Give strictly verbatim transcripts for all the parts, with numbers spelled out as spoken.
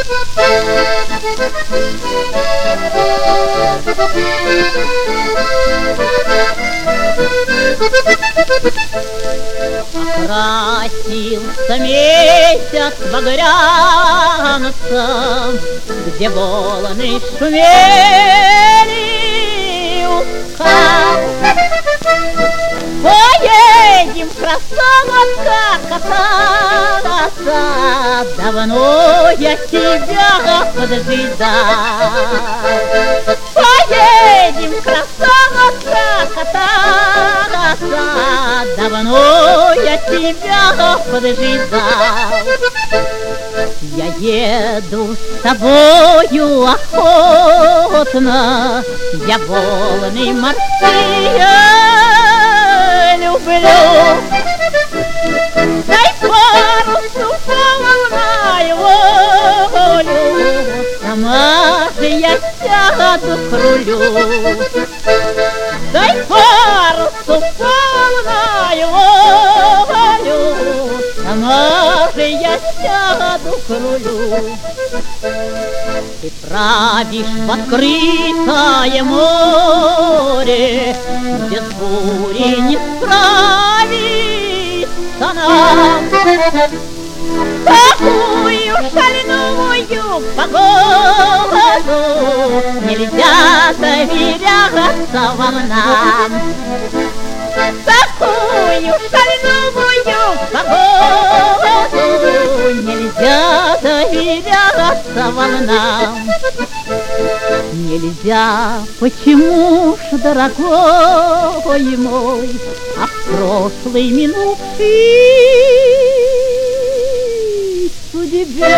Окрасился месяц багрянцем, где волны шумели у скал. Поедем, красавица, кататься, давно я тебя поджидал. Поедем, красавица, кататься, давно я тебя поджидал. Я еду с тобою охотно, я волны морские люблю. Дай парусу полную волю, сама же я сяду к рулю. Дай парусу полную волю, сама же я сяду к рулю. Ты правишь в открытое море, где с бурей не справится нам. Такую шальную погоду нельзя доверяться волнам. Такую шальную погоду нельзя доверяться волнам. Нельзя, почему ж, дорогой мой, а в прошлой минувшей судьбе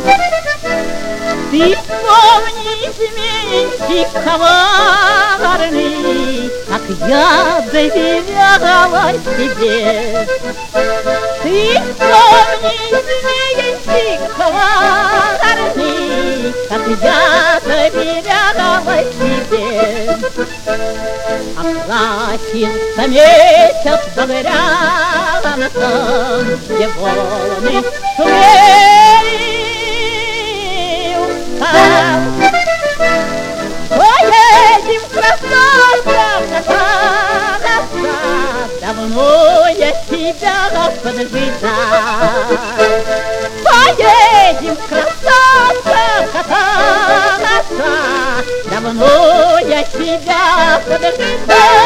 ты вспомни, изменщик коварный, как я доверяла тебе. Ты вспомни, изменщик коварный, как я доверяла тебе. Окрасился месяц багрянцем, где волны шумели у скал. Поедем, красавица, кататься, давно я тебя поджидал. Поедем, красавица, кататься, давно я тебя поджидал.